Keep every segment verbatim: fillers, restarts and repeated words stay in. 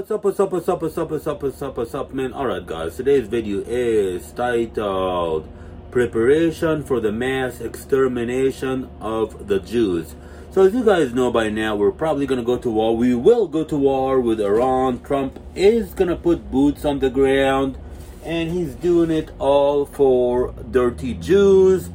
What's up, what's up, what's up, what's up, what's up, what's up, what's up, man? Alright guys, today's video is titled Preparation for the Mass Extermination of the Jews. So as you guys know by now, we're probably going to go to war. We will go to war with Iran. Trump is going to put boots on the ground, and he's doing it all for dirty Jews.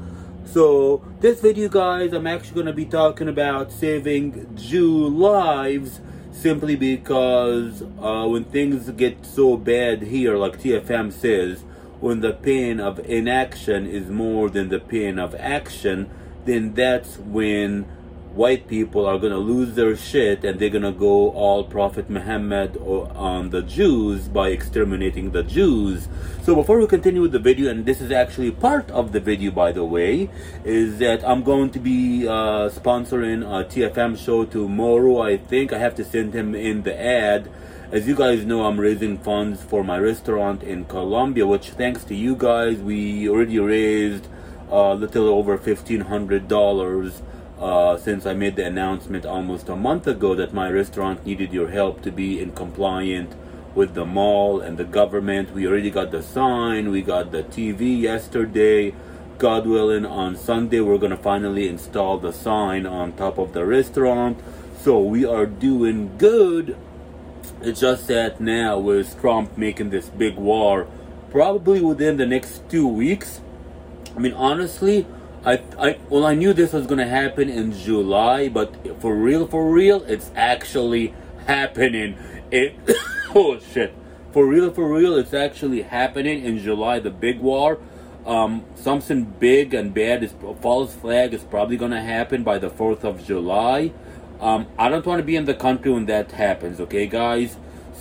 So this video, guys, I'm actually going to be talking about saving Jew lives, simply because uh, when things get so bad here, like T F M says, when the pain of inaction is more than the pain of action, then that's when white people are going to lose their shit and they're going to go all Prophet Muhammad on the Jews by exterminating the Jews. So before we continue with the video, and this is actually part of the video by the way, is that I'm going to be uh, sponsoring a T F M show tomorrow. I think I have to send him in the ad. As you guys know, I'm raising funds for my restaurant in Colombia, which thanks to you guys, we already raised a little over fifteen hundred dollars. Uh, since I made the announcement almost a month ago that my restaurant needed your help to be in compliant with the mall and the government. We already got the sign, we got the T V yesterday. God willing, on Sunday we're going to finally install the sign on top of the restaurant. So we are doing good. It's just that now with Trump making this big war, probably within the next two weeks, I mean honestly, I, I, well, I knew this was going to happen in July, but for real, for real, it's actually happening. It, oh, shit. For real, for real, it's actually happening in July, the big war. Um, something big and bad, is a false flag is probably going to happen by the fourth of July. Um, I don't want to be in the country when that happens, okay, guys?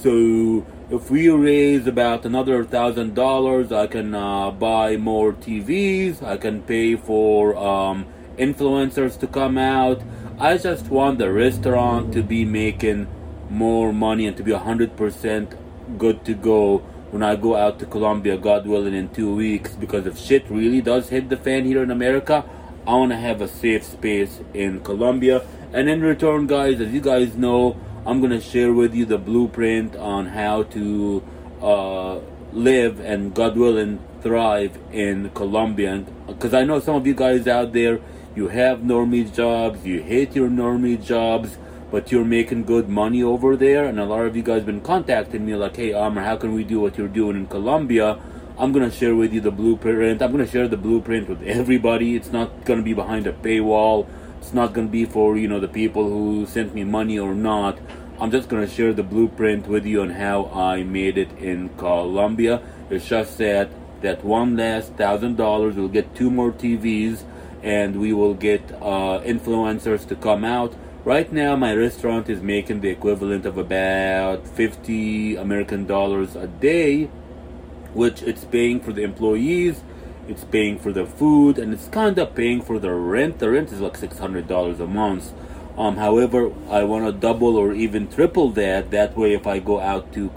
So if we raise about another thousand dollars, I can uh, buy more T Vs. I can pay for um, influencers to come out. I just want the restaurant to be making more money and to be one hundred percent good to go when I go out to Colombia, God willing, in two weeks. Because if shit really does hit the fan here in America, I want to have a safe space in Colombia. And in return, guys, as you guys know, I'm going to share with you the blueprint on how to uh, live and, God willing, thrive in Colombia. Because I know some of you guys out there, you have normie jobs, you hate your normie jobs, but you're making good money over there. And a lot of you guys have been contacting me like, hey, Amr, how can we do what you're doing in Colombia? I'm going to share with you the blueprint. I'm going to share the blueprint with everybody. It's not going to be behind a paywall. It's not going to be for, you know, the people who sent me money or not. I'm just going to share the blueprint with you on how I made it in Colombia. It's just that that one last thousand dollars, we'll get two more T Vs, and we will get uh, influencers to come out. Right now, my restaurant is making the equivalent of about fifty American dollars a day, which it's paying for the employees, it's paying for the food, and it's kind of paying for the rent. The rent is like six hundred dollars a month. Um, however, I want to double or even triple that. That way, if I go out to,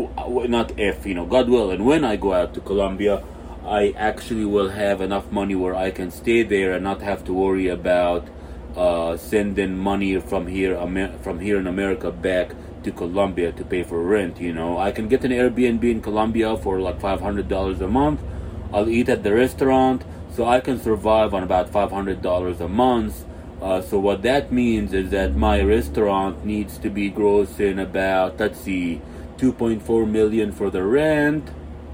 not if, you know, God will, and when I go out to Colombia, I actually will have enough money where I can stay there and not have to worry about uh, sending money from here, Amer- from here in America back to Colombia to pay for rent. You know, I can get an Airbnb in Colombia for like five hundred dollars a month. I'll eat at the restaurant, so I can survive on about five hundred dollars a month. Uh, so what that means is that my restaurant needs to be grossing about, let's see, two point four million for the rent.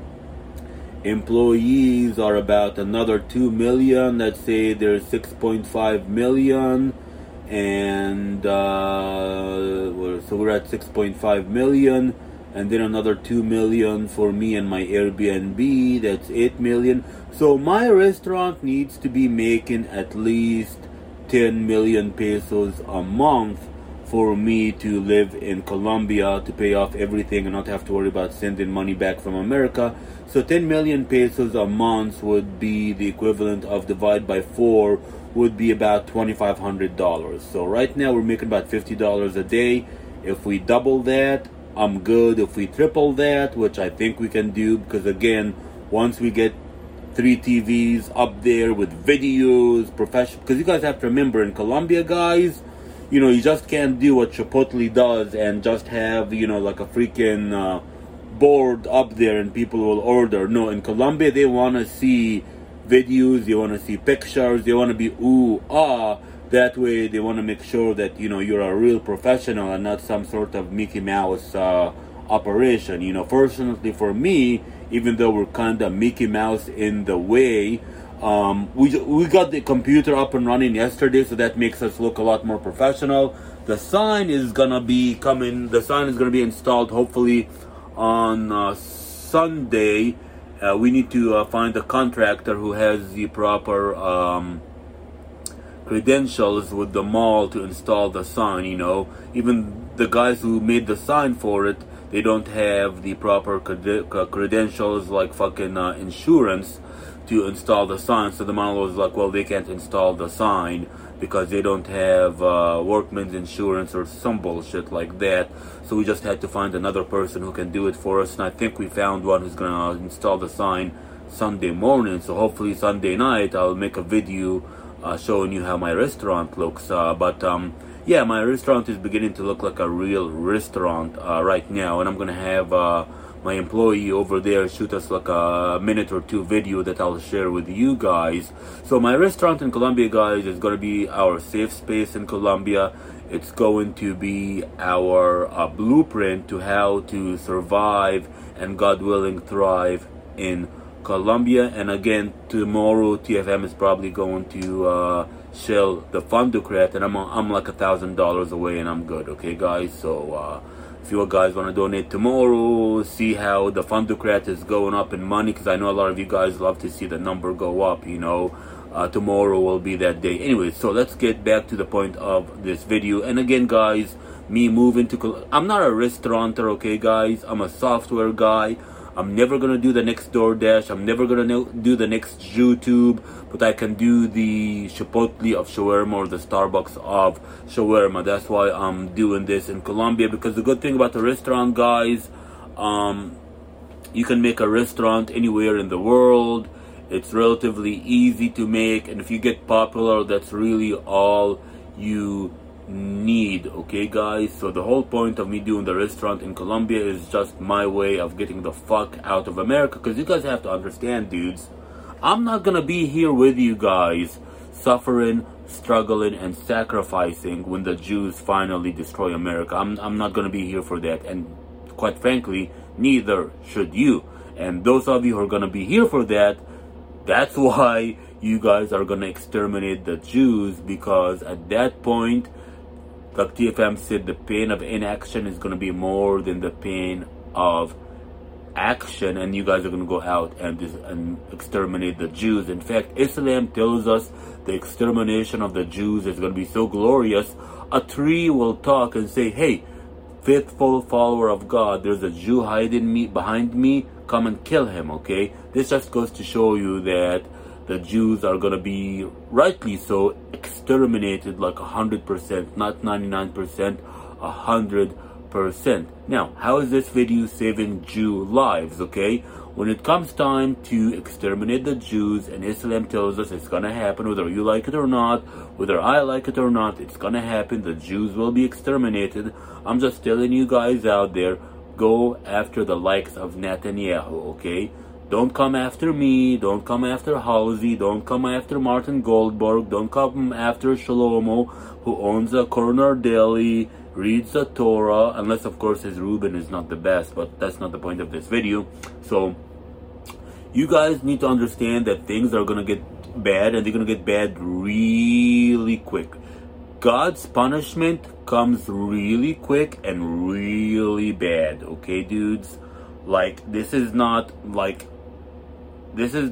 Employees are about another two million. Let's say there's six point five million. And uh, so we're at six point five million. And then another two million for me and my Airbnb. That's eight million. So my restaurant needs to be making at least ten million pesos a month for me to live in Colombia, to pay off everything and not have to worry about sending money back from America. So ten million pesos a month would be the equivalent of, divide by four, would be about twenty-five hundred dollars. So right now we're making about fifty dollars a day. If we double that, I'm good. If we triple that, which I think we can do, because again, once we get three T Vs up there with videos, professional, because you guys have to remember, in Colombia, guys, you know, you just can't do what Chipotle does and just have, you know, like a freaking uh, board up there and people will order. No, in Colombia, they want to see videos, they want to see pictures, they want to be ooh, ah. That way, they want to make sure that, you know, you're a real professional and not some sort of Mickey Mouse uh, operation. You know, fortunately for me, even though we're kind of Mickey Mouse in the way, um, we we got the computer up and running yesterday, so that makes us look a lot more professional. The sign is gonna be coming. The sign is gonna be installed hopefully on uh, Sunday. Uh, we need to uh, find a contractor who has the proper Um, credentials with the mall to install the sign. You know, even the guys who made the sign for it, they don't have the proper cred- credentials like fucking uh, insurance to install the sign. So the mall was like, well, they can't install the sign because they don't have uh, workman's insurance or some bullshit like that. So we just had to find another person who can do it for us, and I think we found one who's gonna install the sign Sunday morning. So hopefully Sunday night I'll make a video Uh, showing you how my restaurant looks. Uh, but um, yeah, my restaurant is beginning to look like a real restaurant uh, right now, and I'm gonna have uh, my employee over there shoot us like a minute or two video that I'll share with you guys. So my restaurant in Colombia, guys, is gonna be our safe space in Colombia. It's going to be our uh, blueprint to how to survive and, God willing, thrive in Colombia. And again, tomorrow T F M is probably going to uh, shell the Fundocrat, and I'm I'm like a thousand dollars away, and I'm good. Okay, guys. So uh, if you guys want to donate tomorrow, see how the Fundocrat is going up in money, because I know a lot of you guys love to see the number go up. You know, uh, tomorrow will be that day. Anyway, so let's get back to the point of this video. And again, guys, me moving to Col- I'm not a restaurateur. Okay, guys, I'm a software guy. I'm never gonna do the next DoorDash. I'm never gonna do the next YouTube, but I can do the Chipotle of shawarma or the Starbucks of shawarma. That's why I'm doing this in Colombia, because the good thing about the restaurant, guys, um, you can make a restaurant anywhere in the world. It's relatively easy to make, and if you get popular, that's really all you need. Okay, guys, so the whole point of me doing the restaurant in Colombia is just my way of getting the fuck out of America, because you guys have to understand, dudes, I'm not gonna be here with you guys suffering, struggling, and sacrificing when the Jews finally destroy America. I'm, I'm not gonna be here for that, and quite frankly, neither should you. And those of you who are gonna be here for that, that's why you guys are gonna exterminate the Jews, because at that point, like T F M said, the pain of inaction is going to be more than the pain of action, and you guys are going to go out and, and exterminate the Jews. In fact, Islam tells us the extermination of the Jews is going to be so glorious, a tree will talk and say, hey, faithful follower of God, there's a Jew hiding me behind me, come and kill him. Okay, this just goes to show you that the Jews are gonna be, rightly so, exterminated like a hundred percent, not ninety-nine percent, a hundred percent. Now, how is this video saving Jew lives? Okay, when it comes time to exterminate the Jews, and Islam tells us it's gonna happen, whether you like it or not, whether I like it or not, it's gonna happen. The Jews will be exterminated. I'm just telling you guys out there, go after the likes of Netanyahu. Okay, don't come after me, don't come after Halsey, don't come after Martin Goldberg, don't come after Shlomo, who owns a corner deli, reads the Torah, unless of course his Reuben is not the best, but that's not the point of this video. So you guys need to understand that things are gonna get bad, and they're gonna get bad really quick. God's punishment comes really quick and really bad. Okay, dudes? Like, this is not like, this is,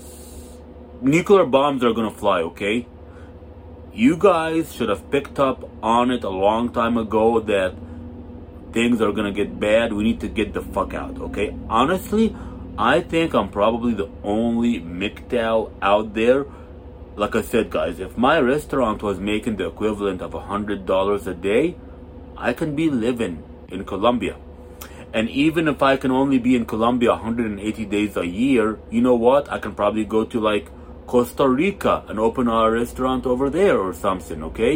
nuclear bombs are gonna fly, okay? You guys should have picked up on it a long time ago that things are gonna get bad. We need to get the fuck out, okay? Honestly, I think I'm probably the only M G T O W out there. Like I said, guys, if my restaurant was making the equivalent of a hundred dollars a day, I can be living in Colombia. And even if I can only be in Colombia one hundred eighty days a year, you know what? I can probably go to like Costa Rica and open a restaurant over there or something, okay?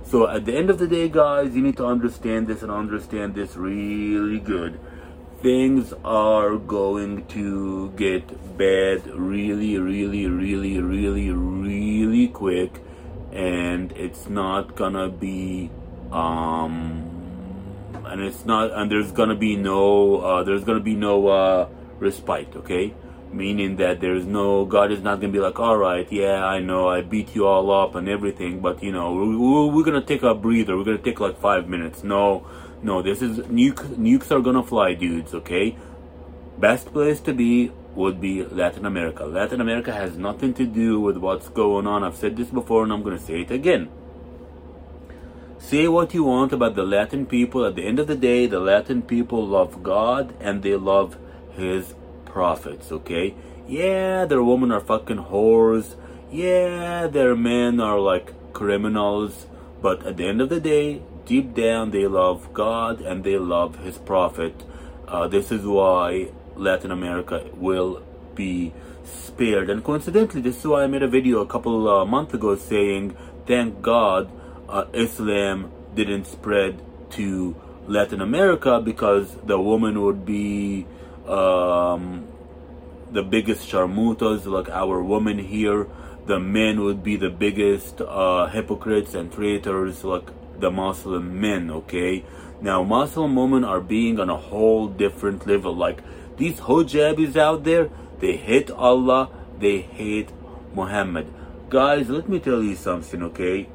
So at the end of the day, guys, you need to understand this and understand this really good. Things are going to get bad really, really, really, really, really quick, and it's not gonna be, um, and it's not, and there's gonna be no, uh, there's gonna be no uh, respite. Okay, meaning that there's no, God is not gonna be like, all right, yeah, I know, I beat you all up and everything, but you know, we're, we're gonna take a breather. We're gonna take like five minutes. No. No, this is nuke, nukes are gonna fly, dudes, okay? Best place to be would be Latin America. Latin America has nothing to do with what's going on. I've said this before and I'm gonna say it again. Say what you want about the Latin people. At the end of the day, the Latin people love God and they love His prophets, okay? Yeah, their women are fucking whores. Yeah, their men are like criminals. But at the end of the day, deep down, they love God and they love His prophet. Uh, this is why Latin America will be spared. And coincidentally, this is why I made a video a couple uh, months ago saying, thank God uh, Islam didn't spread to Latin America, because the woman would be um, the biggest sharmutas, like our women here. The men would be the biggest uh, hypocrites and traitors, like the Muslim men, okay? Now, Muslim women are being on a whole different level. Like, these hijabis out there, they hate Allah, they hate Muhammad. Guys, let me tell you something, okay?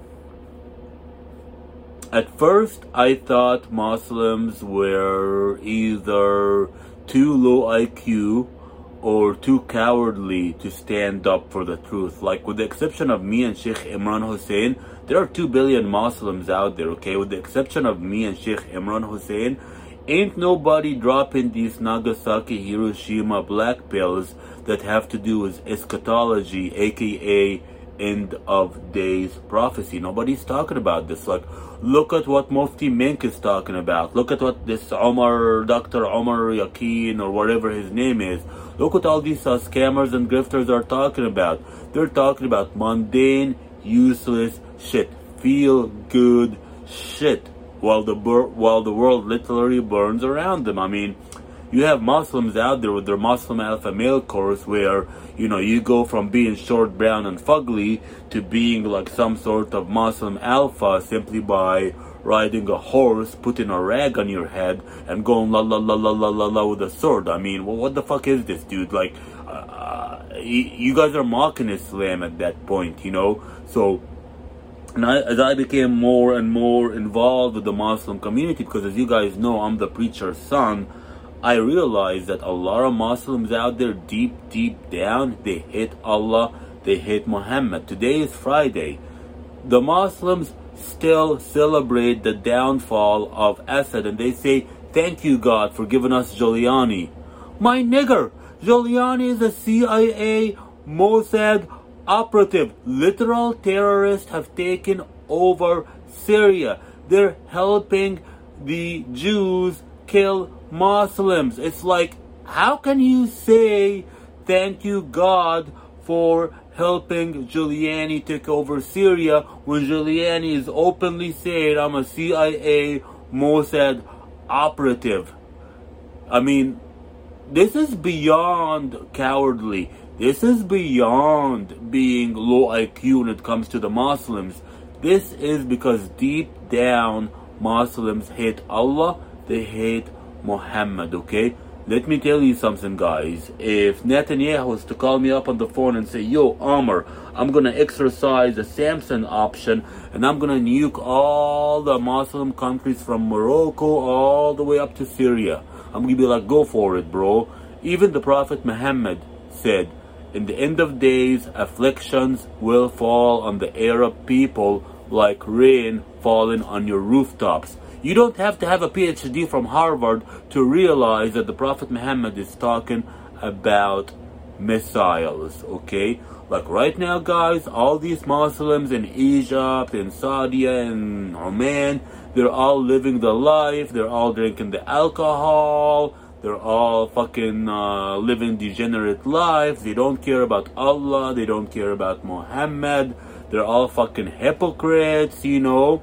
At first, I thought Muslims were either too low I Q or too cowardly to stand up for the truth. Like, with the exception of me and Sheikh Imran Hussein, there are two billion Muslims out there, okay? With the exception of me and Sheikh Imran Hussein, ain't nobody dropping these Nagasaki, Hiroshima black pills that have to do with eschatology, aka end of days prophecy. Nobody's talking about this. Like, look at what Mufti Menk is talking about. Look at what this Omar, Doctor Omar Yaqeen, or whatever his name is. Look what all these uh, scammers and grifters are talking about. They're talking about mundane, useless shit, feel good shit, while the bur- while the world literally burns around them. I mean, you have Muslims out there with their Muslim alpha male course, where, you know, you go from being short, brown, and fugly to being like some sort of Muslim alpha simply by riding a horse, putting a rag on your head, and going la la la la la la la with a sword. I mean, well, what the fuck is this, dude? Like, uh, you guys are mocking Islam at that point, you know? So, and I, as I became more and more involved with the Muslim community, because as you guys know, I'm the preacher's son, I realized that a lot of Muslims out there, deep, deep down, they hate Allah, they hate Muhammad. Today is Friday. The Muslims still celebrate the downfall of Assad, and they say, thank you, God, for giving us Giuliani. My nigger, Giuliani is a C I A, Mossad operative. Literal terrorists have taken over Syria. They're helping the Jews kill Muslims. It's like, how can you say thank you, God, for helping Giuliani take over Syria when Giuliani is openly saying, I'm a C I A Mossad operative? I mean, this is beyond cowardly. This is beyond being low I Q when it comes to the Muslims. This is because deep down, Muslims hate Allah, they hate Muhammad, okay? Let me tell you something, guys. If Netanyahu was to call me up on the phone and say, yo, Omar, I'm gonna exercise the Samson option and I'm gonna nuke all the Muslim countries from Morocco all the way up to Syria, I'm gonna be like, go for it, bro. Even the Prophet Muhammad said, in the end of days, afflictions will fall on the Arab people like rain falling on your rooftops. You don't have to have a P H D from Harvard to realize that the Prophet Muhammad is talking about missiles, okay? Like right now, guys, all these Muslims in Egypt, in Saudi, in Oman, they're all living the life, they're all drinking the alcohol, they're all fucking uh, living degenerate lives. They don't care about Allah, they don't care about Muhammad. They're all fucking hypocrites, you know.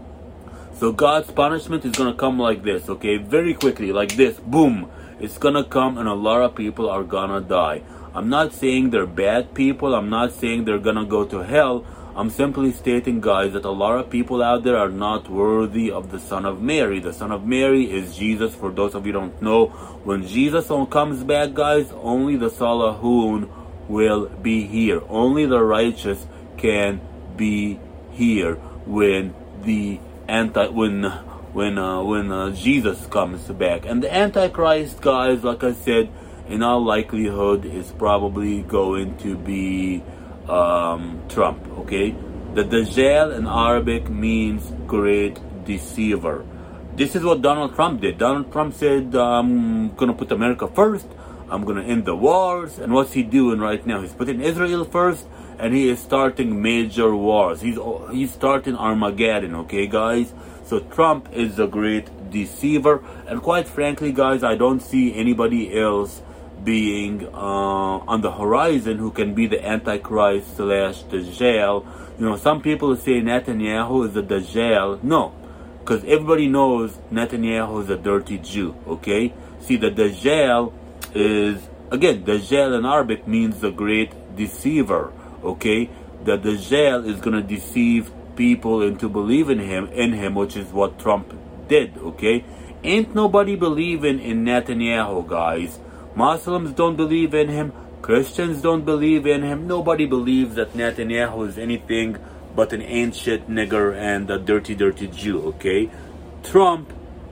So God's punishment is gonna come like this, okay? Very quickly, like this, boom. It's gonna come and a lot of people are gonna die. I'm not saying they're bad people. I'm not saying they're gonna go to hell. I'm simply stating, guys, that a lot of people out there are not worthy of the Son of Mary. The Son of Mary is Jesus, for those of you who don't know. When Jesus comes back, guys, only the Salahun will be here. Only the righteous can be here when the anti when when uh, when uh, Jesus comes back. And the Antichrist, guys, like I said, in all likelihood is probably going to be um, Trump, okay? The Dajjal in Arabic means great deceiver. This is what Donald Trump did. Donald Trump said, I'm gonna put America first, I'm gonna end the wars, and what's he doing right now? He's putting Israel first, and he is starting major wars. He's he's starting Armageddon, okay, guys? So Trump is a great deceiver, and quite frankly, guys, I don't see anybody else being uh, on the horizon who can be the Antichrist slash Dajjal. You know, some people say Netanyahu is the Dajjal. No, because everybody knows Netanyahu is a dirty Jew, okay? See, the Dajjal is, again, Dajjal in Arabic means the great deceiver, okay? The Dajjal is going to deceive people into believing him, in him, which is what Trump did, okay? Ain't nobody believing in Netanyahu, guys. Muslims don't believe in him. Christians don't believe in him. Nobody believes that Netanyahu is anything but an ancient nigger and a dirty, dirty Jew, okay? Trump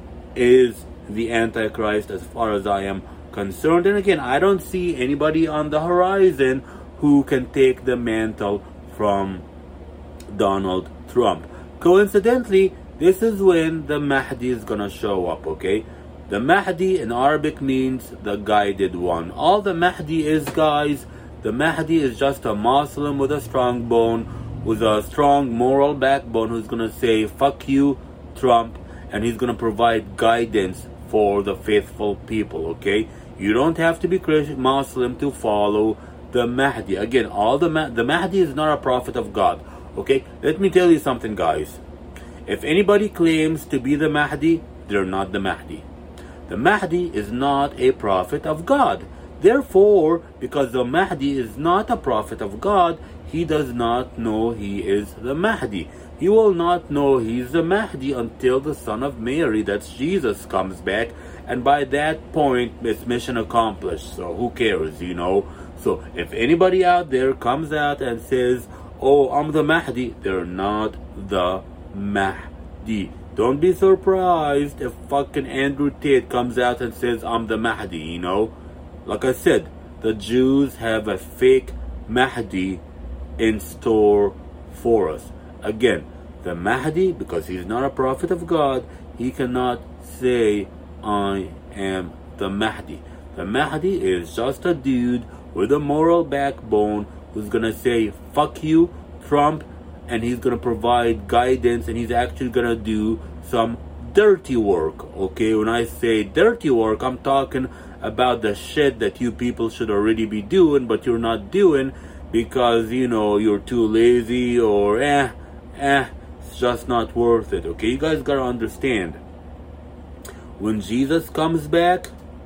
is the Antichrist as far as I am concerned. And again, I don't see anybody on the horizon who can take the mantle from Donald Trump. Coincidentally, this is when the Mahdi is gonna show up, okay? The Mahdi in Arabic means the guided one. All the Mahdi is, guys, the Mahdi is just a Muslim with a strong bone, with a strong moral backbone, who's gonna say, fuck you, Trump, and he's gonna provide guidance for the faithful people, okay? You don't have to be Christian, Muslim to follow the Mahdi. Again, all the Ma- the Mahdi is not a prophet of God, okay? Let me tell you something, guys. If anybody claims to be the Mahdi, they're not the Mahdi. The Mahdi is not a prophet of God. Therefore, because the Mahdi is not a prophet of God, he does not know he is the Mahdi. He will not know he's the Mahdi until the Son of Mary, that's Jesus, comes back. And by that point, it's mission accomplished. So who cares, you know? So if anybody out there comes out and says, oh, I'm the Mahdi, they're not the Mahdi. Don't be surprised if fucking Andrew Tate comes out and says, I'm the Mahdi, you know? Like I said, the Jews have a fake Mahdi in store for us. Again, the Mahdi, because he's not a prophet of God, he cannot say, I am the Mahdi. The Mahdi is just a dude with a moral backbone who's gonna say, fuck you, Trump, and he's gonna provide guidance, and he's actually gonna do some dirty work, okay? When I say dirty work, I'm talking about the shit that you people should already be doing, but you're not doing because, you know, you're too lazy, or eh, eh, it's just not worth it, okay? You guys gotta understand, when Jesus comes back,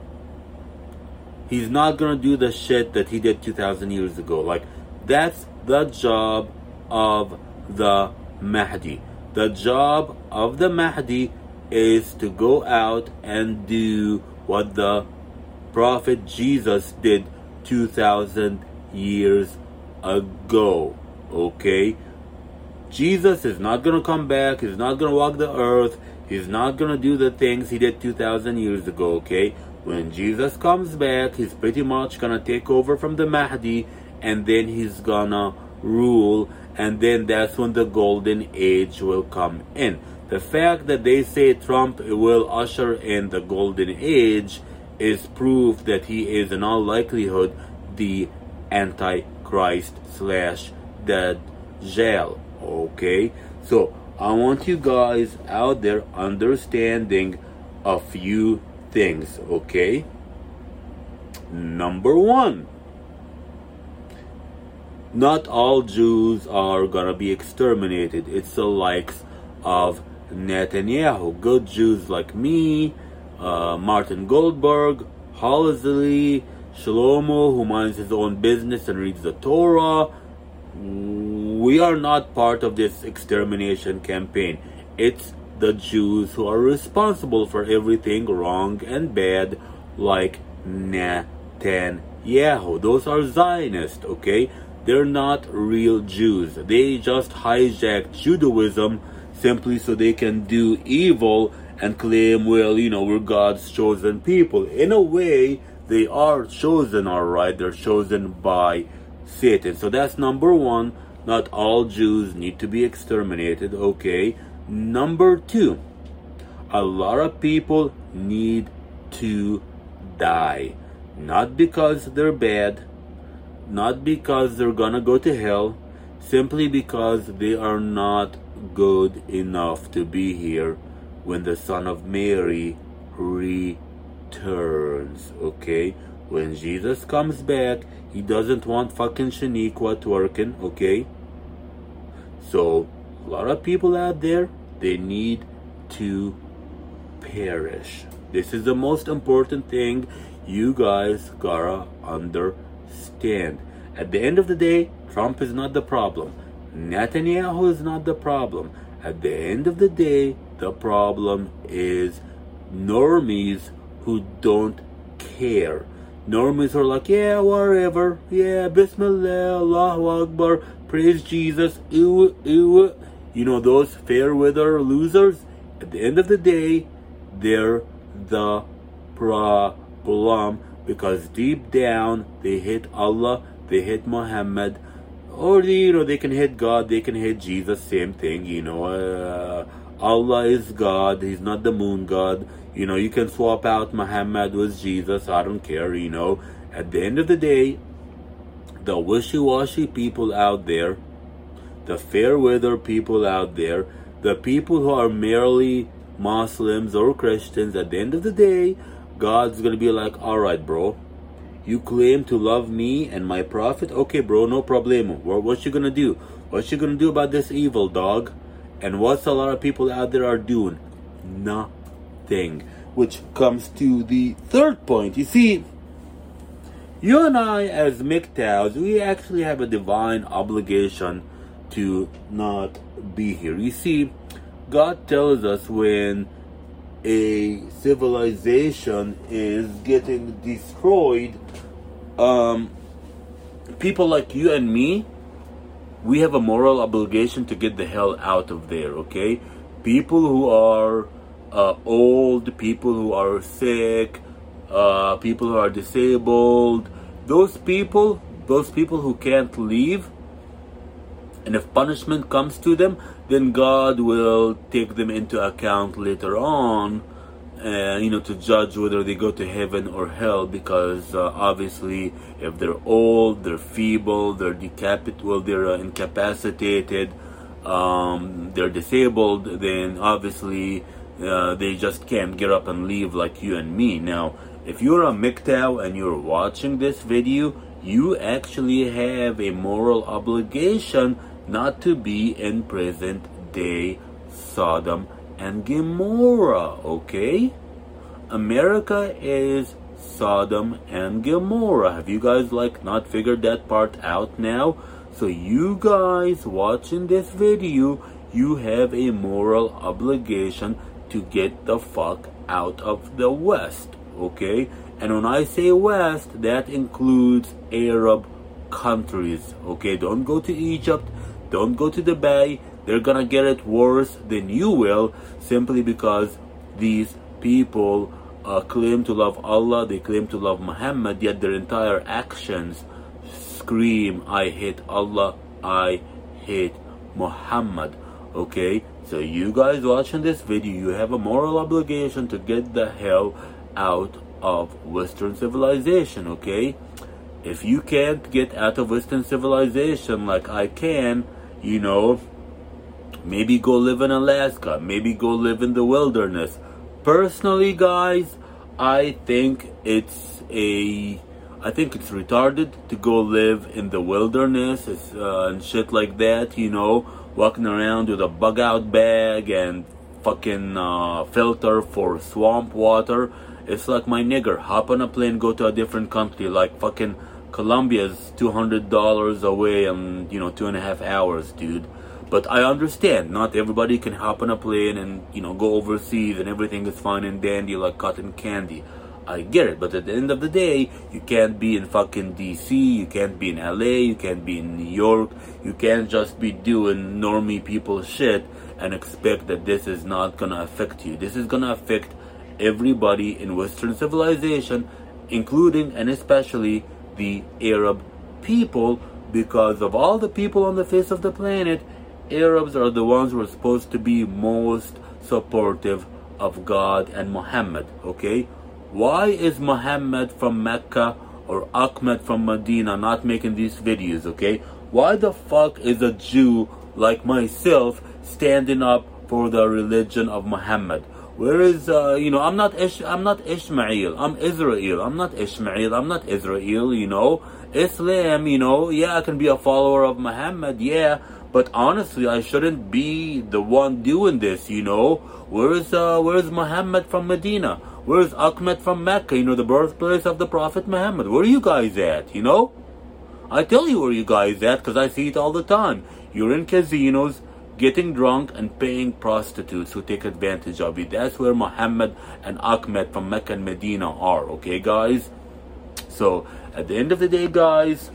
he's not gonna do the shit that he did two thousand years ago. Like, that's the job of the Mahdi. The job of the Mahdi is to go out and do what the Prophet Jesus did two thousand years ago, okay? Jesus is not gonna come back. He's not gonna walk the earth. He's not gonna do the things he did two thousand years ago, okay? When Jesus comes back, he's pretty much gonna take over from the Mahdi, and then he's gonna rule, and then that's when the golden age will come in. The fact that they say Trump will usher in the golden age is proof that he is in all likelihood the Antichrist slash Dajjal, okay? So I want you guys out there understanding a few things, okay? Number one, not all Jews are gonna be exterminated. It's the likes of Netanyahu. Good Jews like me, uh, Martin Goldberg, Halazali, Shlomo, who minds his own business and reads the Torah. We are not part of this extermination campaign. It's the Jews who are responsible for everything wrong and bad, like Netanyahu. Those are Zionists, okay? They're not real Jews. They just hijacked Judaism simply so they can do evil and claim, well, you know, we're God's chosen people. In a way, they are chosen, all right? They're chosen by Satan. So that's number one. Not all Jews need to be exterminated, okay? Number two, a lot of people need to die. Not because they're bad, not because they're gonna go to hell, simply because they are not good enough to be here when the Son of Mary returns, okay? When Jesus comes back, he doesn't want fucking Shaniqua twerking, okay? So, a lot of people out there, they need to perish. This is the most important thing you guys gotta understand. At the end of the day, Trump is not the problem. Netanyahu is not the problem. At the end of the day, the problem is normies who don't care. Normies are like, yeah, whatever. Yeah, Bismillah, Allahu Akbar, praise Jesus, ew, ew. You know, those fair weather losers, at the end of the day, they're the problem, because deep down, they hate Allah, they hate Muhammad, or, you know, they can hate God, they can hate Jesus, same thing, you know. Uh, Allah is God, he's not the moon god. You know, you can swap out Muhammad with Jesus, I don't care, you know. At the end of the day, the wishy-washy people out there, the fair weather people out there, the people who are merely Muslims or Christians, at the end of the day, God's gonna be like, alright, bro, you claim to love me and my prophet? Okay, bro, no problemo. What, what you gonna do? What you gonna do about this evil, dog? And what's a lot of people out there are doing? Nothing. Which comes to the third point. You see, you and I as M G T O Ws, we actually have a divine obligation to not be here. You see, God tells us when a civilization is getting destroyed, um, people like you and me, we have a moral obligation to get the hell out of there, okay? People who are uh, old, people who are sick, uh, people who are disabled, those people, those people who can't leave, and if punishment comes to them, then God will take them into account later on, uh, you know, to judge whether they go to heaven or hell, because uh, obviously if they're old, they're feeble, they're decapitated, well, they're uh, incapacitated, um, they're disabled, then obviously uh, they just can't get up and leave like you and me. Now, if you're a M G T O W and you're watching this video, you actually have a moral obligation not to be in present day Sodom and Gomorrah, okay? America is Sodom and Gomorrah. Have you guys like not figured that part out now? So you guys watching this video, you have a moral obligation to get the fuck out of the West, okay? And when I say West, that includes Arab countries, okay? Don't go to Egypt, don't go to Dubai. They're gonna get it worse than you will, simply because these people uh, claim to love Allah, they claim to love Muhammad, yet their entire actions scream, I hate Allah, I hate Muhammad, okay? So you guys watching this video, you have a moral obligation to get the hell out of Western civilization, okay? If you can't get out of Western civilization like I can, you know, maybe go live in Alaska, maybe go live in the wilderness. Personally, guys, I think it's a I think it's retarded to go live in the wilderness uh, and shit like that, you know, walking around with a bug out bag and fucking uh, filter for swamp water. It's like, my nigger, hop on a plane, go to a different country. Like fucking Colombia's two hundred dollars away in, you know, two and a half hours, dude. But I understand, not everybody can hop on a plane and, you know, go overseas and everything is fine and dandy like cotton candy. I get it, but at the end of the day, you can't be in fucking D C, you can't be in L A, you can't be in New York, you can't just be doing normie people shit and expect that this is not gonna affect you. This is gonna affect everybody in Western civilization, including and especially the Arab people, because of all the people on the face of the planet, Arabs are the ones who are supposed to be most supportive of God and Muhammad, okay? Why is Muhammad from Mecca or Ahmed from Medina not making these videos, okay? Why the fuck is a Jew like myself standing up for the religion of Muhammad? Where is, uh, you know, I'm not Ish, I'm not Ishmael, I'm Israel. I'm not Ishmael, I'm not Israel, you know. Islam, you know, yeah, I can be a follower of Muhammad, yeah. But honestly, I shouldn't be the one doing this, you know. Where is, uh, where is Muhammad from Medina? Where is Ahmed from Mecca, you know, the birthplace of the Prophet Muhammad? Where are you guys at, you know? I tell you where you guys at, because I see it all the time. You're in casinos, getting drunk and paying prostitutes who take advantage of you. That's where Muhammad and Ahmed from Mecca and Medina are, okay guys? So at the end of the day, guys,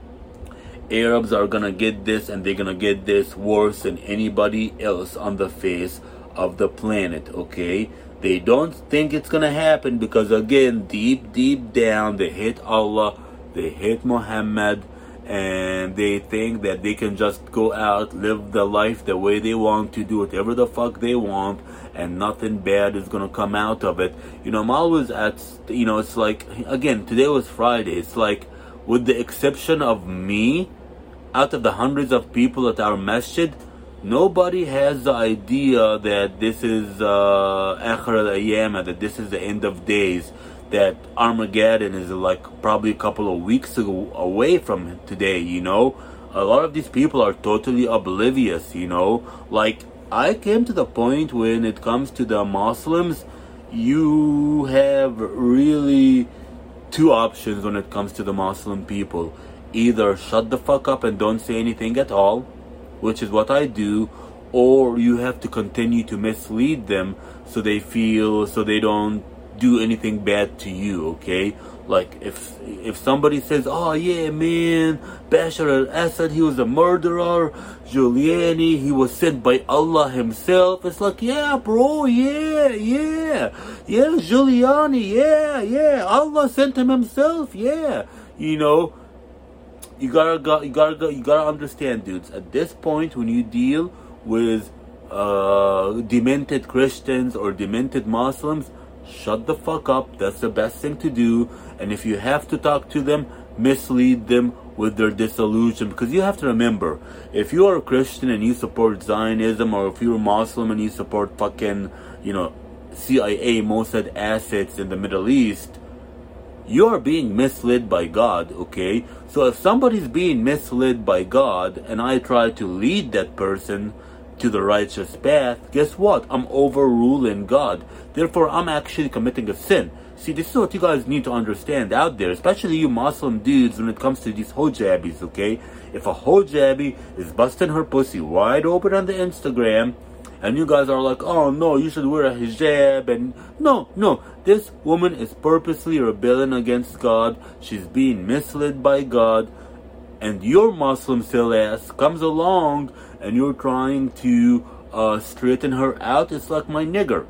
Arabs are gonna get this, and they're gonna get this worse than anybody else on the face of the planet, okay? They don't think it's gonna happen because, again, deep deep down they hate Allah, they hate Muhammad, and they think that they can just go out, live the life the way they want to, do whatever the fuck they want, and nothing bad is gonna come out of it. You know, I'm always at, you know, it's like, again, today was Friday. It's like, with the exception of me, out of the hundreds of people at our masjid, nobody has the idea that this is uh, Akhir al-Ayyam, that this is the end of days, that Armageddon is like probably a couple of weeks ago, away from today, you know. A lot of these people are totally oblivious, you know. Like, I came to the point when it comes to the Muslims, you have really two options when it comes to the Muslim people. Either shut the fuck up and don't say anything at all, which is what I do, or you have to continue to mislead them so they feel, so they don't do anything bad to you, okay? Like, if if somebody says, oh yeah, man, Bashar al-Assad, he was a murderer, Giuliani, he was sent by Allah himself, it's like, yeah, bro, yeah, yeah, yeah, Giuliani, yeah, yeah, Allah sent him himself, yeah, you know. You gotta, you gotta, you gotta understand, dudes. At this point, when you deal with uh, demented Christians or demented Muslims, shut the fuck up. That's the best thing to do. And if you have to talk to them, mislead them with their disillusion. Because you have to remember, if you are a Christian and you support Zionism, or if you're a Muslim and you support fucking, you know, C I A, Mossad assets in the Middle East, you are being misled by God, okay? So if somebody's being misled by God and I try to lead that person to the righteous path, guess what? I'm overruling God. Therefore, I'm actually committing a sin. See, this is what you guys need to understand out there, especially you Muslim dudes, when it comes to these hojabis, okay? If a hojabi is busting her pussy wide open on the Instagram, and you guys are like, oh no, you should wear a hijab, and no, no, this woman is purposely rebelling against God. She's being misled by God, and your Muslim still ass comes along and you're trying to uh, straighten her out. It's like, my nigger,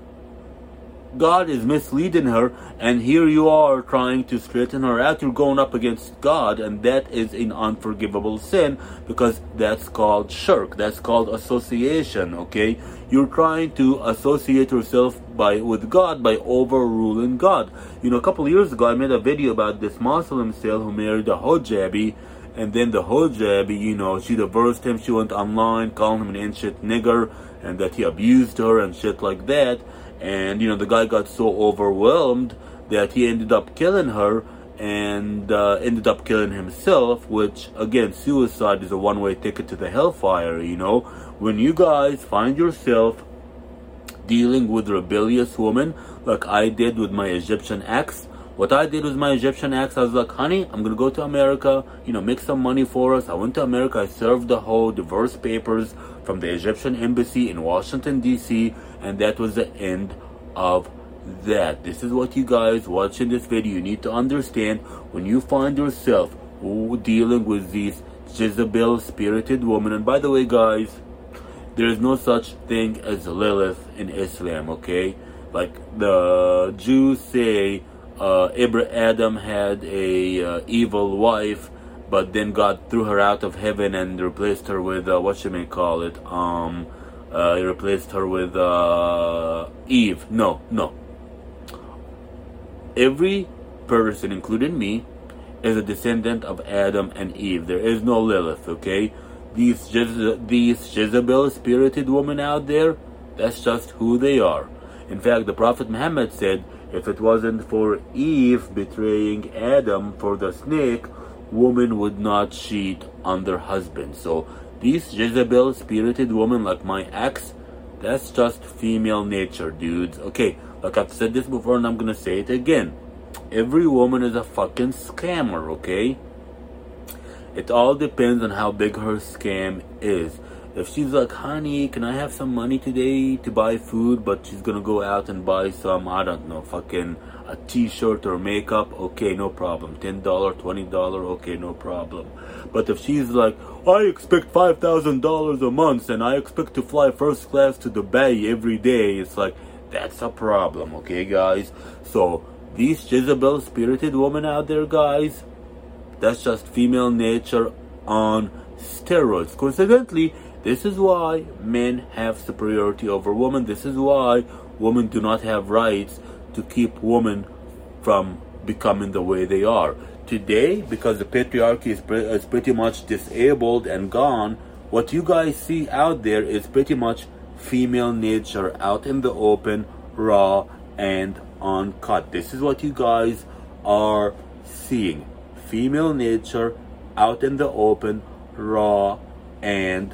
God is misleading her, and here you are trying to straighten her out. You're going up against God, and that is an unforgivable sin, because that's called shirk. That's called association, okay? You're trying to associate yourself by with God by overruling God. You know, a couple of years ago, I made a video about this Muslim still who married a hojabi, and then the hojabi, you know, she divorced him. She went online calling him an ancient nigger, and that he abused her and shit like that. And, you know, the guy got so overwhelmed that he ended up killing her. and uh, ended up killing himself, which again, suicide is a one-way ticket to the hellfire, you know. When you guys find yourself dealing with rebellious women like I did with my Egyptian ex, what I did with my Egyptian ex, I was like, honey, I'm gonna go to America, you know, make some money for us. I went to America, I served the whole divorce papers from the Egyptian embassy in Washington, D C, and that was the end of that. This is what you guys watching this video, you need to understand. When you find yourself dealing with these Jezebel spirited women, and by the way guys, there is no such thing as Lilith in Islam, okay? Like the Jews say, uh, Abraham Adam had a uh, evil wife, but then God threw her out of heaven and replaced her with uh, what you may call it. Um, uh, he replaced her with uh, Eve. No, no. Every person, including me, is a descendant of Adam and Eve. There is no Lilith, okay? These Jeze- these Jezebel spirited women out there, that's just who they are. In fact, the Prophet Muhammad said, if it wasn't for Eve betraying Adam for the snake, women would not cheat on their husband. So these Jezebel spirited women like my ex, that's just female nature, dudes. Okay, like I've said this before and I'm gonna say it again. Every woman is a fucking scammer, okay? It all depends on how big her scam is. If she's like, honey, can I have some money today to buy food, but she's gonna go out and buy some, I don't know, fucking a t-shirt or makeup, okay, no problem. ten dollars, twenty dollars, okay, no problem. But if she's like, I expect five thousand dollars a month and I expect to fly first class to Dubai every day, it's like, that's a problem, okay, guys? So these Jezebel spirited women out there, guys, that's just female nature on steroids. Coincidentally, this is why men have superiority over women. This is why women do not have rights to keep women from becoming the way they are. Today, because the patriarchy is, pre- is pretty much disabled and gone, what you guys see out there is pretty much female nature out in the open, raw and uncut. This is what you guys are seeing. Female nature out in the open, raw and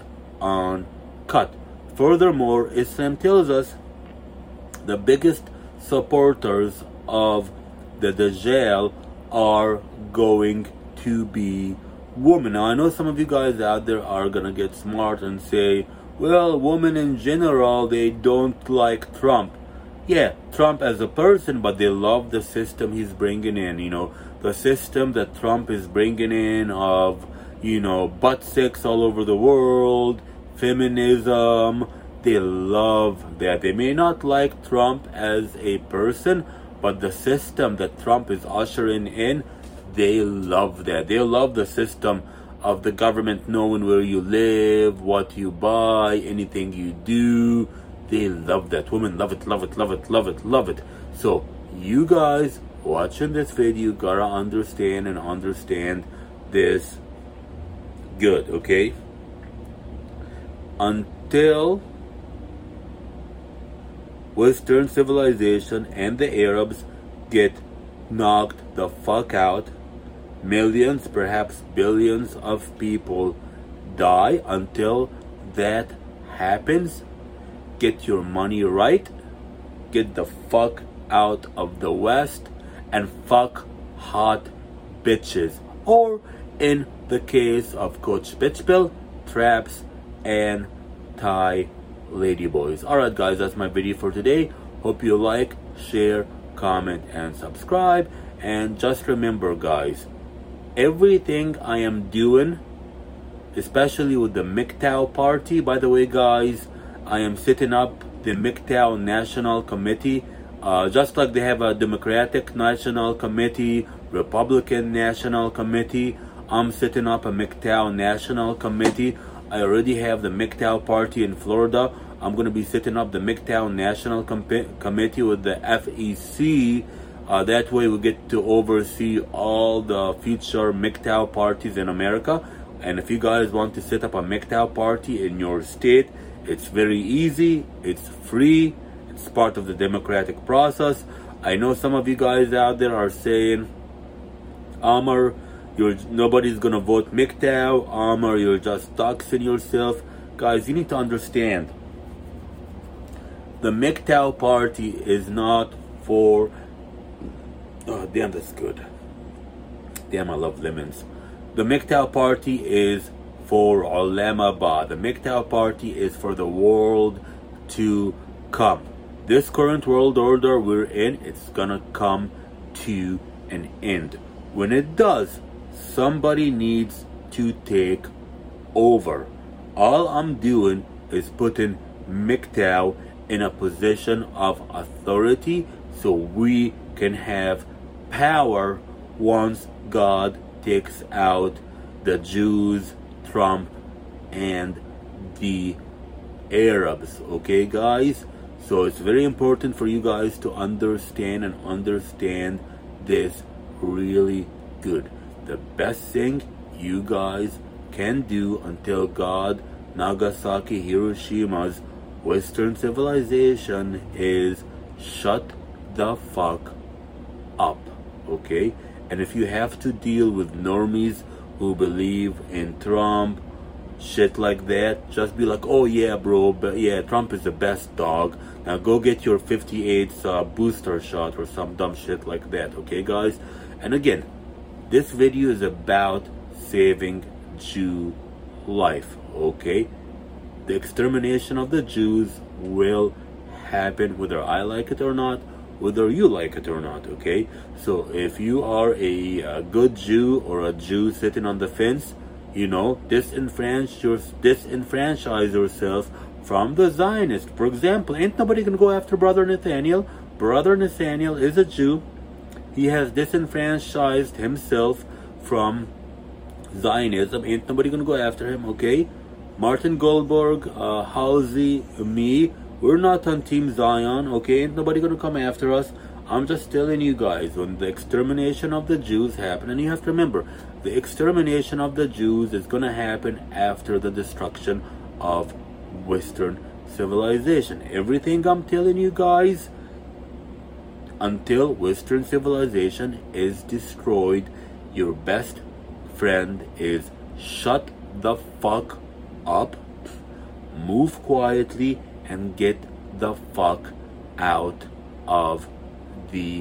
uncut. Furthermore, Islam tells us the biggest supporters of the Dajjal are going to be women. Now I know some of you guys out there are gonna get smart and say, well, women in general, they don't like Trump. Yeah, Trump as a person, but they love the system he's bringing in, you know, the system that Trump is bringing in of, you know, butt sex all over the world, feminism. They love that. They may not like Trump as a person, but the system that Trump is ushering in, they love that. They love the system of the government knowing where you live, what you buy, anything you do. They love that. Women love it, love it, love it, love it, love it. So you guys watching this video gotta understand and understand this good, okay? Until Western civilization and the Arabs get knocked the fuck out, millions, perhaps billions of people die. Until that happens, get your money right, get the fuck out of the West, and fuck hot bitches. Or in the case of Coach Bitchbill, traps and Thai ladyboys. Alright guys, that's my video for today. Hope you like, share, comment, and subscribe. And just remember guys, everything I am doing, especially with the M G T O W party, by the way guys, I am setting up the M G T O W National Committee. Uh, just like they have a Democratic National Committee, Republican National Committee, I'm setting up a M G T O W National Committee. I already have the M G T O W party in Florida. I'm going to be setting up the M G T O W National Com Committee with the F E C. Uh, that way we get to oversee all the future M G T O W parties in America. And if you guys want to set up a M G T O W party in your state, it's very easy, it's free, it's part of the democratic process. I know some of you guys out there are saying, Amar, you're nobody's gonna vote M G T O W. Amar, you're just doxing yourself. Guys, you need to understand. The M G T O W party is not for. Oh, damn, that's good. Damn, I love lemons. The M G T O W party is for Ulama Ba. The M G T O W party is for the world to come. This current world order we're in, it's gonna come to an end. When it does, somebody needs to take over. All I'm doing is putting M G T O W in a position of authority so we can have power once God takes out the Jews, Trump, and the Arabs. Okay, guys? So it's very important for you guys to understand and understand this really good. The best thing you guys can do until God, Nagasaki, Hiroshima's Western civilization is shut the fuck up. Okay? And if you have to deal with normies who believe in Trump, shit like that, just be like, oh yeah, bro, but yeah, Trump is the best dog. Now go get your fifty-eighth uh, booster shot or some dumb shit like that. Okay, guys? And again, this video is about saving Jew life. Okay? The extermination of the Jews will happen whether I like it or not, whether you like it or not, okay? So if you are a, a good Jew or a Jew sitting on the fence, you know, disenfranchise, disenfranchise yourself from the Zionists. For example, ain't nobody gonna go after Brother Nathaniel. Brother Nathaniel is a Jew. He has disenfranchised himself from Zionism. Ain't nobody gonna go after him, okay? Martin Goldberg, uh, Halsey, me, we're not on Team Zion, okay? Ain't nobody gonna come after us. I'm just telling you guys, when the extermination of the Jews happen, and you have to remember, the extermination of the Jews is gonna happen after the destruction of Western civilization. Everything I'm telling you guys, until Western civilization is destroyed, your best friend is shut the fuck up, move quietly, and get the fuck out of the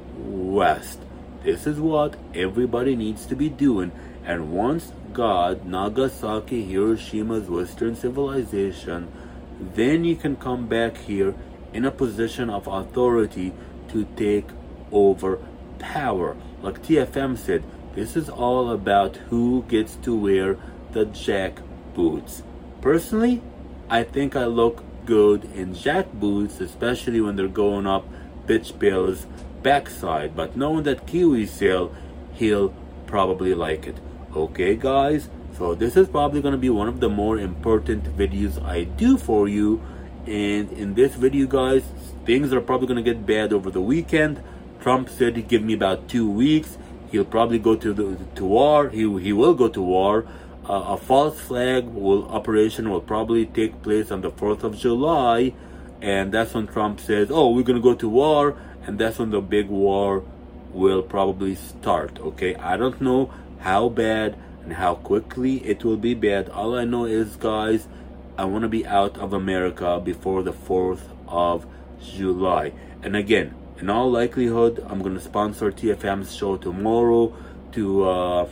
West. This is what everybody needs to be doing. And once God, Nagasaki, Hiroshima's Western civilization, then you can come back here in a position of authority to take over power. Like T F M said, this is all about who gets to wear the jack boots. Personally, I think I look good in jack boots, especially when they're going up bitch Bill's backside. But knowing that Kiwi sell, he'll probably like it. Okay, guys? So this is probably going to be one of the more important videos I do for you. And in this video, guys, things are probably going to get bad over the weekend. Trump said he'd give me about two weeks. He'll probably go to the to war. He he will go to war. Uh, a false flag will operation will probably take place on the fourth of July, and that's when Trump says, "Oh, we're gonna go to war," and that's when the big war will probably start. Okay, I don't know how bad and how quickly it will be bad. All I know is, guys, I want to be out of America before the fourth of July. And again, in all likelihood, I'm going to sponsor T F M's show tomorrow to uh,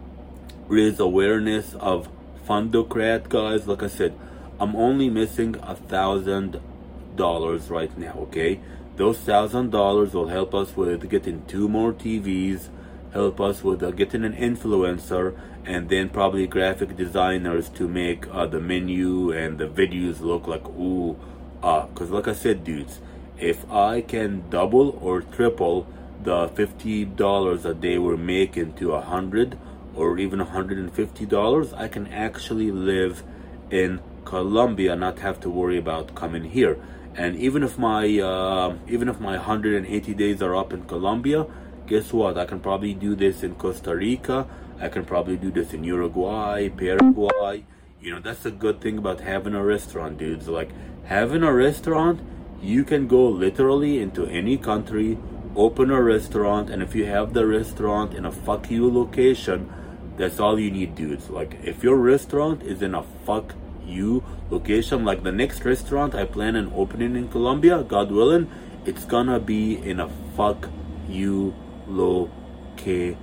raise awareness of Fundocrat, guys. Like I said, I'm only missing a thousand dollars right now, okay? Those thousand dollars will help us with getting two more T Vs, help us with uh, getting an influencer, and then probably graphic designers to make uh, the menu and the videos look like ooh ah. Because like I said, dudes, if I can double or triple the fifty dollars a day we're making to a hundred or even one hundred fifty dollars, I can actually live in Colombia, not have to worry about coming here. And even if my uh, even if my one hundred eighty days are up in Colombia, guess what? I can probably do this in Costa Rica. I can probably do this in Uruguay, Paraguay. You know, that's the good thing about having a restaurant, dudes. Like, having a restaurant, you can go literally into any country, open a restaurant, and if you have the restaurant in a fuck you location, that's all you need, dudes. Like, if your restaurant is in a fuck you location, like the next restaurant I plan on opening in Colombia, God willing, it's gonna be in a fuck you location,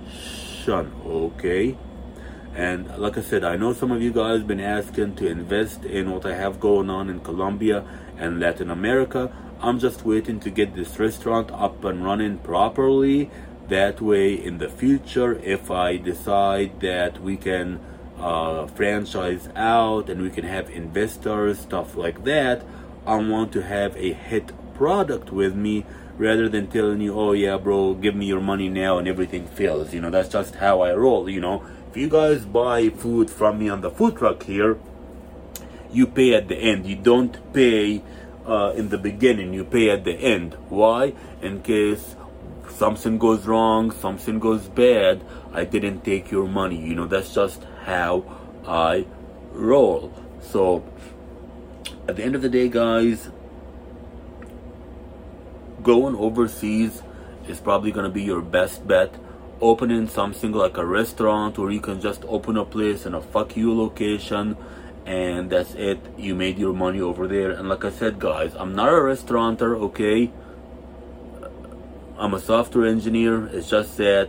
okay? And like I said, I know some of you guys been asking to invest in what I have going on in Colombia and Latin America. I'm just waiting to get this restaurant up and running properly. That way, in the future, if I decide that we can uh, franchise out and we can have investors, stuff like that, I want to have a hit product with me rather than telling you, oh yeah, bro, give me your money now and everything fails. You know, that's just how I roll, you know. If you guys buy food from me on the food truck here, you pay at the end. You don't pay uh, in the beginning, you pay at the end. Why? In case something goes wrong, something goes bad, I didn't take your money. You know, that's just how I roll. So at the end of the day, guys, going overseas is probably going to be your best bet. Opening something like a restaurant where you can just open a place in a fuck you location, and that's it. You made your money over there. And like I said, guys, I'm not a restaurateur, okay? I'm a software engineer. It's just that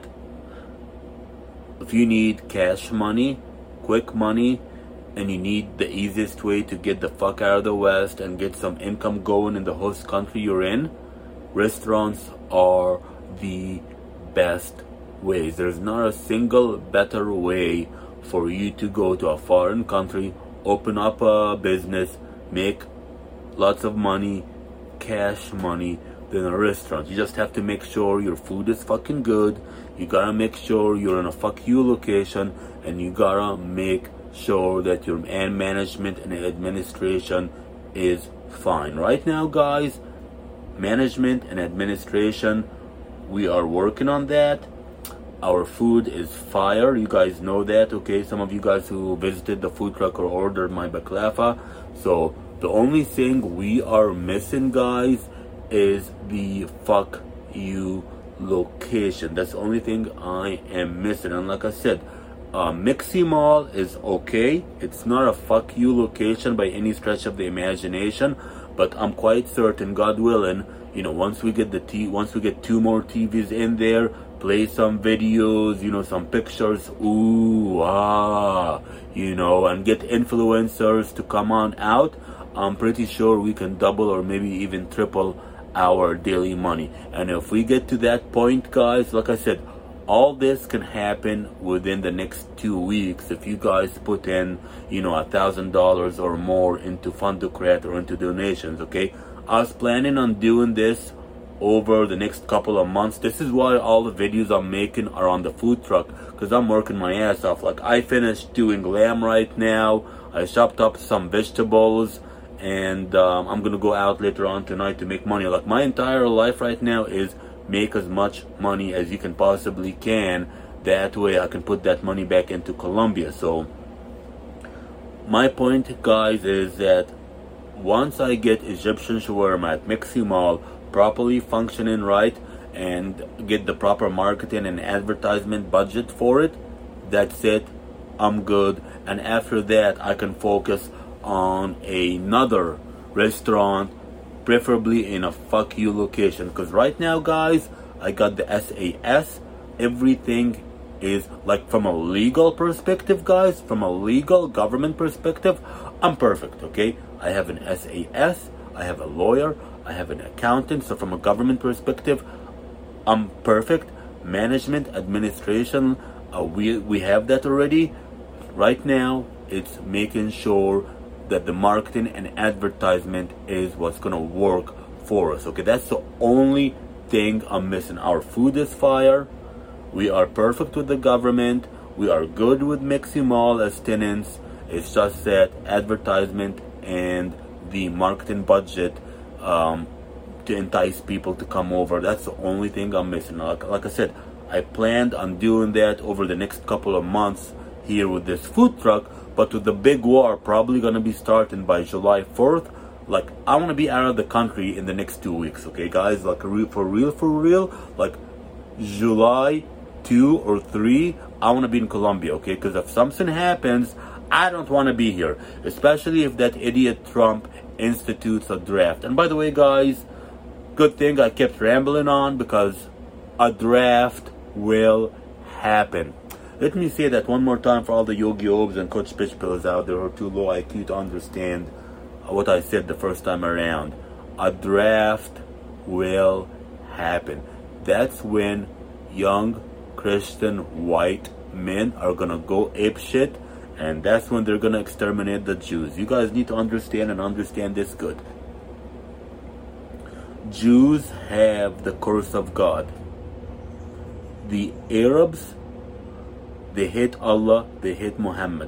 if you need cash money, quick money, and you need the easiest way to get the fuck out of the West and get some income going in the host country you're in, restaurants are the best ways. There's not a single better way for you to go to a foreign country, open up a business, make lots of money, cash money, than a restaurant. You just have to make sure your food is fucking good. You gotta make sure you're in a fuck you location, and you gotta make sure that your and management and administration is fine. Right now, guys, management and administration, we are working on that. Our food is fire. You guys know that, okay? Some of you guys who visited the food truck or ordered my baklava. So the only thing we are missing, guys, is the fuck you location. That's the only thing I am missing. And like I said, uh, Mixi Mall is okay. It's not a fuck you location by any stretch of the imagination, but I'm quite certain, God willing, you know, once we get the t once we get two more T Vs in there, play some videos, you know, some pictures, ooh, ah, you know, and get influencers to come on out, I'm pretty sure we can double or maybe even triple our daily money. And if we get to that point, guys, like I said, all this can happen within the next two weeks if you guys put in, you know, a thousand dollars or more into Fundocrat or into donations, okay? I was planning on doing this over the next couple of months. This is why all the videos I'm making are on the food truck, because I'm working my ass off. Like, I finished doing lamb right now. I chopped up some vegetables, and um, I'm gonna go out later on tonight to make money. Like, my entire life right now is make as much money as you can possibly can. That way I can put that money back into Colombia. So my point, guys, is that once I get Egyptian shawarma at Mixi Mall properly functioning right and get the proper marketing and advertisement budget for it, that's it, I'm good. And after that, I can focus on another restaurant, preferably in a fuck you location. Because right now, guys, I got the S A S. Everything is, like, from a legal perspective, guys, from a legal government perspective, I'm perfect, okay? I have an S A S, I have a lawyer, I have an accountant. So from a government perspective, I'm perfect. Management, administration, uh, we we have that already. Right now, it's making sure that the marketing and advertisement is what's gonna work for us, okay? That's the only thing I'm missing. Our food is fire. We are perfect with the government. We are good with Mixi Mall as tenants. It's just that advertisement and the marketing budget um, to entice people to come over, that's the only thing I'm missing. Like, like I said, I planned on doing that over the next couple of months here with this food truck, but with the big war probably gonna be starting by July fourth, Like, I want to be out of the country in the next two weeks, okay, guys? Like, re- for real, for real, like, July two or three, I want to be in Colombia, okay? Because if something happens, I don't want to be here. Especially if that idiot Trump institutes a draft. And by the way, guys, good thing I kept rambling on, because a draft will happen. Let me say that one more time for all the Yogi Obs and Coach Pitch Pills out there who are too low I Q to understand what I said the first time around. A draft will happen. That's when young Christian white men are gonna go apeshit, and that's when they're gonna exterminate the Jews. You guys need to understand and understand this good. Jews have the curse of God. The Arabs, they hate Allah, they hate Muhammad.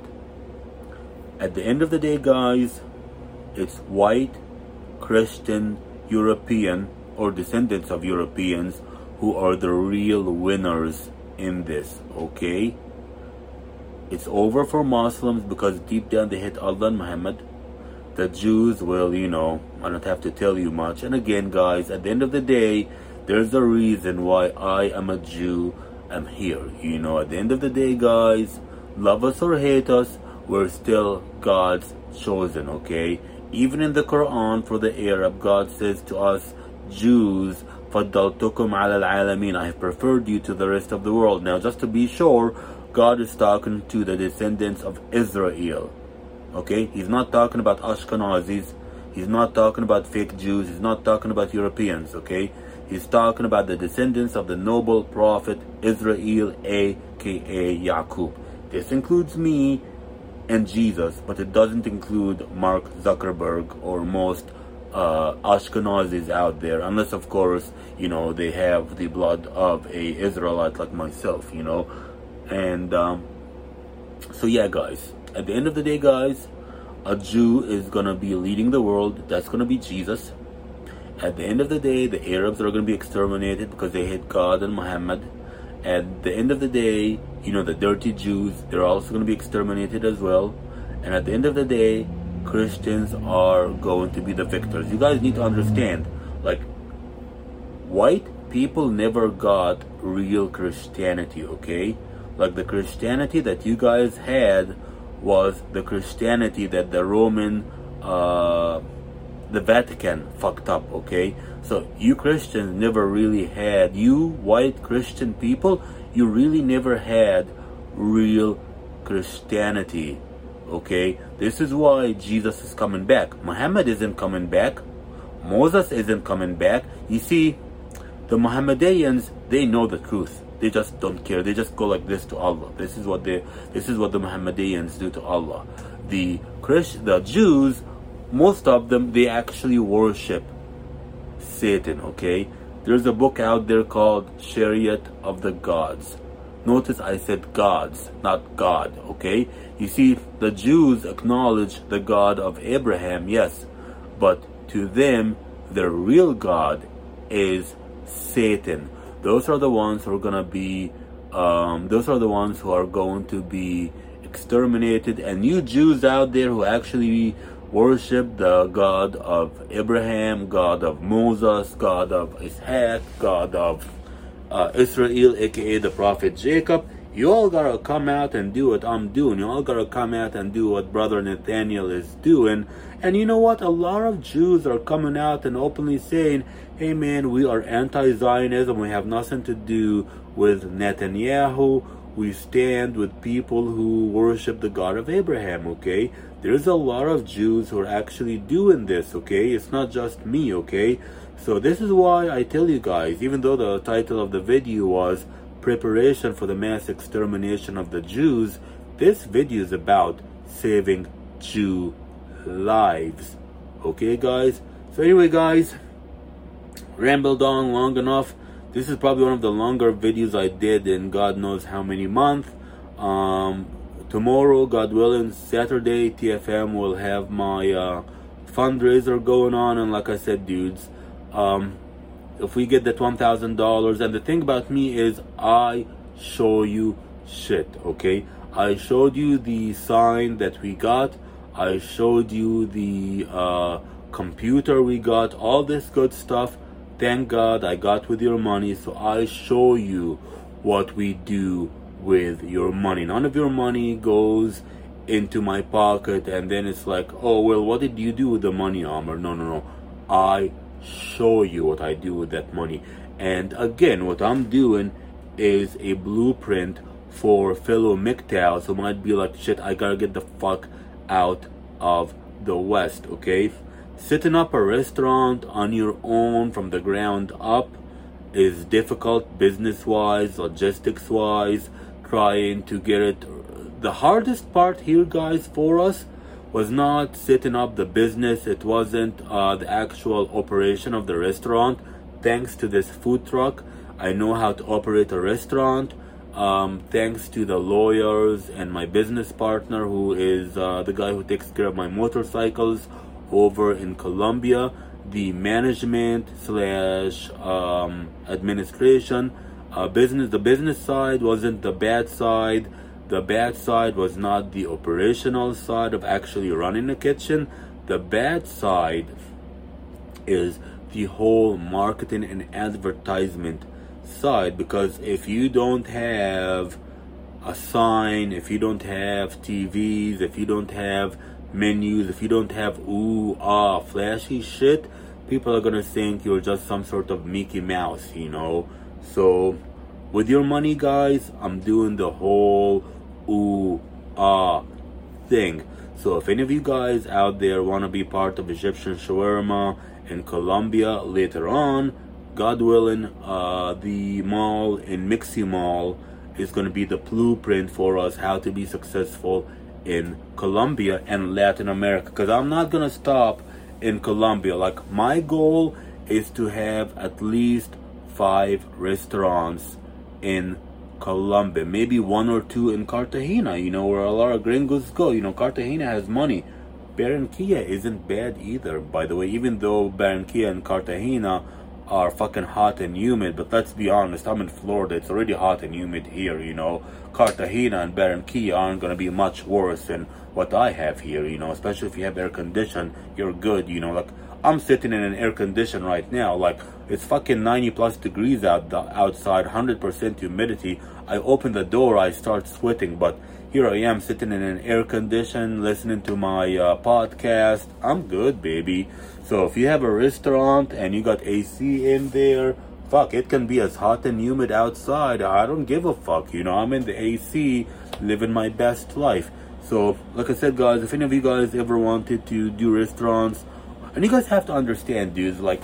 At the end of the day, guys, it's white, Christian, European, or descendants of Europeans who are the real winners in this, okay? It's over for Muslims because deep down they hate Allah and Muhammad. The Jews, well, you know, I don't have to tell you much. And again, guys, at the end of the day, there's a reason why I am a Jew. I'm here. You know, at the end of the day, guys, love us or hate us, we're still God's chosen, okay? Even in the Quran, for the Arab, God says to us, Jews, فَضَّلْتُكُمْ عَلَى الْعَالَمِينَ, I have preferred you to the rest of the world. Now, just to be sure, God is talking to the descendants of Israel, okay? He's not talking about Ashkenazis. He's not talking about fake Jews. He's not talking about Europeans, okay? He's talking about the descendants of the noble prophet Israel, aka Yaqub. This includes me and Jesus, but it doesn't include Mark Zuckerberg or most uh, Ashkenazis out there, unless, of course, you know, they have the blood of a Israelite like myself, you know. And um, so yeah, guys, at the end of the day, guys, a Jew is gonna be leading the world. That's gonna be Jesus. At the end of the day, the Arabs are gonna be exterminated because they hate God and Muhammad. At the end of the day, you know, the dirty Jews, they're also going to be exterminated as well. And at the end of the day, Christians are going to be the victors. You guys need to understand, like, white people never got real Christianity, okay? Like, the Christianity that you guys had was the Christianity that the Roman, uh, the Vatican fucked up, okay? So you Christians never really had, you white Christian people, you really never had real Christianity, okay? This is why Jesus is coming back. Muhammad isn't coming back. Moses isn't coming back. You see, the Muhammadans, they know the truth. They just don't care. They just go like this to Allah. This is what they, this is what the Muhammadans do to Allah. The Christ, the Jews, most of them, they actually worship Satan, okay? There's a book out there called Chariot of the Gods. Notice I said gods, not God, okay? You see, the Jews acknowledge the God of Abraham, yes, but to them, the real God is Satan. Those are the ones who are gonna be, um, those are the ones who are going to be exterminated. And you Jews out there who actually worship the God of Abraham, God of Moses, God of Ishaq, God of uh, Israel, aka the prophet Jacob, you all gotta come out and do what I'm doing. You all gotta come out and do what Brother Nathaniel is doing. And you know what? A lot of Jews are coming out and openly saying, hey man, we are anti-Zionism. We have nothing to do with Netanyahu. We stand with people who worship the God of Abraham, okay? There's a lot of Jews who are actually doing this, okay? It's not just me, okay? So this is why I tell you guys, even though the title of the video was Preparation for the Mass Extermination of the Jews, this video is about saving Jew lives, okay guys? So anyway guys, rambled on long enough. This is probably one of the longer videos I did in God knows how many months. Um, tomorrow, God willing, Saturday, T F M will have my uh, fundraiser going on. And like I said, dudes, um, if we get that one thousand dollars, and the thing about me is I show you shit, okay? I showed you the sign that we got. I showed you the uh, computer we got, all this good stuff. Thank God I got with your money, so I show you what we do with your money. None of your money goes into my pocket and then it's like, oh well, what did you do with the money, Amr? No, no, no. I show you what I do with that money. And again, what I'm doing is a blueprint for fellow M G T O Ws who might be like, shit, I gotta get the fuck out of the West, okay? Setting up a restaurant on your own from the ground up is difficult business-wise, logistics-wise, trying to get it. The hardest part here, guys, for us was not setting up the business. It wasn't uh, the actual operation of the restaurant. Thanks to this food truck, I know how to operate a restaurant. Um, thanks to the lawyers and my business partner, who is uh, the guy who takes care of my motorcycles over in Colombia, the management slash um, administration, uh, business. The business side wasn't the bad side. The bad side was not the operational side of actually running a kitchen. The bad side is the whole marketing and advertisement side, because if you don't have a sign, if you don't have T Vs, if you don't have menus, if you don't have ooh ah flashy shit, people are gonna think you're just some sort of Mickey Mouse, you know. So with your money, guys, I'm doing the whole ooh ah thing. So if any of you guys out there want to be part of Egyptian Shawarma in Colombia later on, God willing, uh, the mall in Mixi Mall is going to be the blueprint for us how to be successful in Colombia and Latin America. Because I'm not going to stop in Colombia. Like, my goal is to have at least five restaurants in Colombia. Maybe one or two in Cartagena, you know, where a lot of gringos go. You know, Cartagena has money. Barranquilla isn't bad either, by the way, even though Barranquilla and Cartagena are fucking hot and humid. But let's be honest, I'm in Florida, it's already hot and humid here, you know. Cartagena and Barranquilla aren't gonna be much worse than what I have here, you know, especially if you have air condition, you're good, you know. Like, I'm sitting in an air condition right now, like, it's fucking ninety plus degrees out the, outside, one hundred percent humidity. I open the door, I start sweating, but here I am sitting in an air condition, listening to my uh, podcast. I'm good, baby. So if you have a restaurant and you got A C in there, fuck, it can be as hot and humid outside. I don't give a fuck, you know. I'm in the A C, living my best life. So, like I said, guys, if any of you guys ever wanted to do restaurants, and you guys have to understand, dudes, like,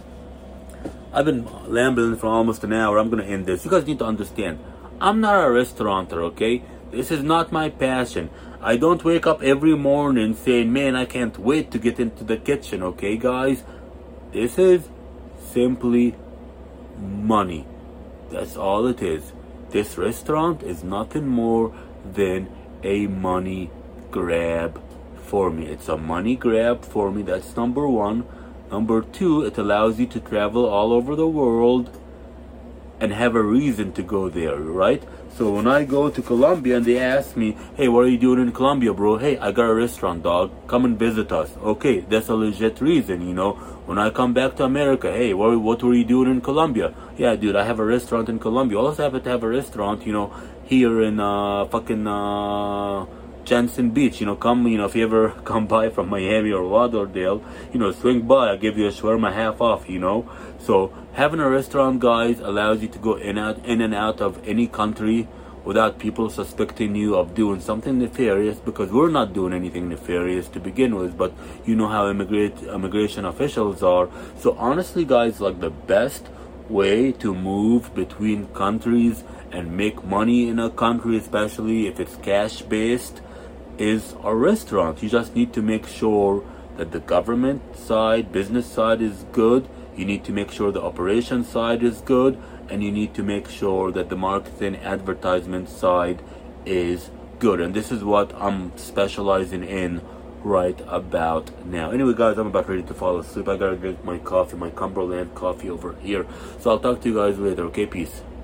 I've been rambling for almost an hour. I'm gonna end this. You guys need to understand, I'm not a restaurateur, okay? This is not my passion. I don't wake up every morning saying, man, I can't wait to get into the kitchen, okay, guys? This is simply money. That's all it is. This restaurant is nothing more than a money grab for me. It's a money grab for me. That's number one. Number two, it allows you to travel all over the world and have a reason to go there, right? So when I go to Colombia and they ask me, hey, what are you doing in Colombia, bro? Hey, I got a restaurant, dog. Come and visit us. Okay, that's a legit reason, you know. When I come back to America, hey, what, what were you doing in Colombia? Yeah, dude, I have a restaurant in Colombia. I also happen to have a restaurant, you know, here in uh, fucking uh, Jansen Beach. You know, come, you know, if you ever come by from Miami or Lauderdale, you know, swing by. I'll give you a shawarma half off, you know. So having a restaurant, guys, allows you to go in, out, in and out of any country without people suspecting you of doing something nefarious, because we're not doing anything nefarious to begin with, but you know how immigrate, immigration officials are. So honestly, guys, like, the best way to move between countries and make money in a country, especially if it's cash-based, is a restaurant. You just need to make sure that the government side, business side is good. You need to make sure the operation side is good, and you need to make sure that the marketing advertisement side is good. And this is what I'm specializing in right about now. Anyway, guys, I'm about ready to fall asleep. I gotta get my coffee, my Cumberland coffee over here. So I'll talk to you guys later, okay? Peace.